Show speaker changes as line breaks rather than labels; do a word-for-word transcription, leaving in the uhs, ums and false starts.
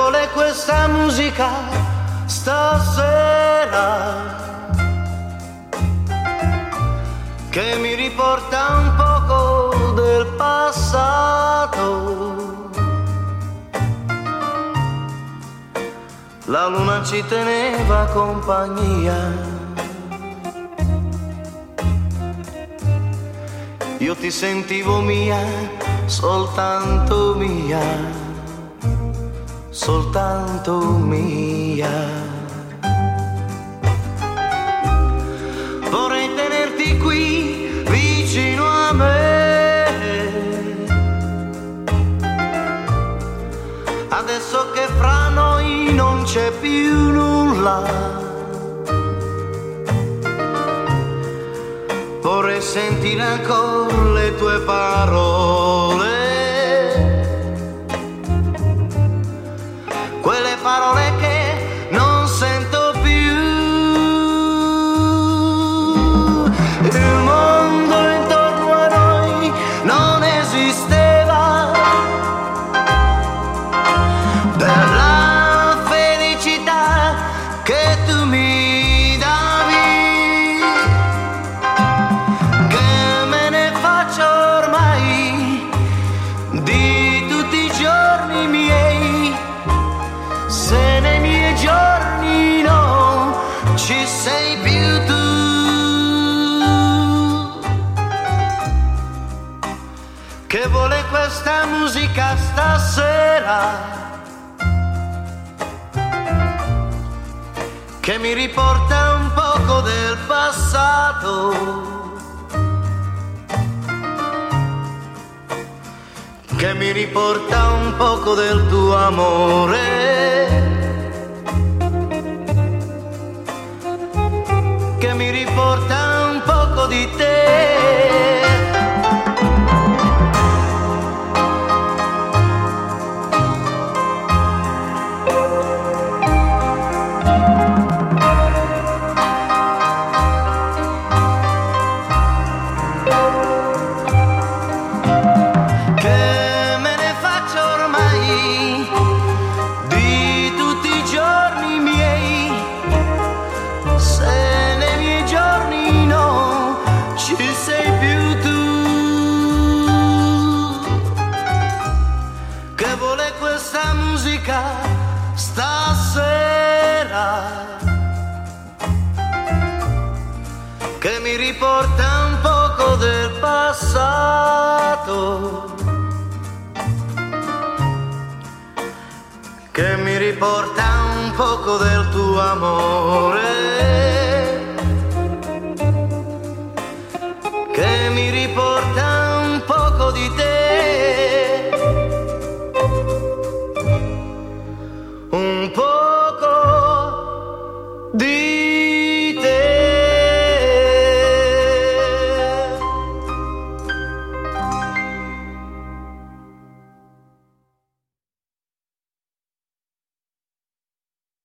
vuole questa musica stasera, che mi riporta un poco del passato. La luna ci teneva compagnia, io ti sentivo mia, soltanto mia, soltanto mia. Vorrei tenerti qui vicino a me, adesso che fra noi non c'è più nulla. Vorrei sentire ancora le tue parole, quelle parole che non sento più. Il mondo intorno a noi non esisteva, per la felicità che tu mi davi, che me ne faccio ormai di tutti i giorni miei, se nei miei giorni non ci sei più tu. Che vuole questa musica stasera, che mi riporta un poco del passato, che mi riporta un poco del tuo amore, che mi riporta un poco di te. Stasera, che mi riporta un poco del passato, che mi riporta un poco del tuo amore.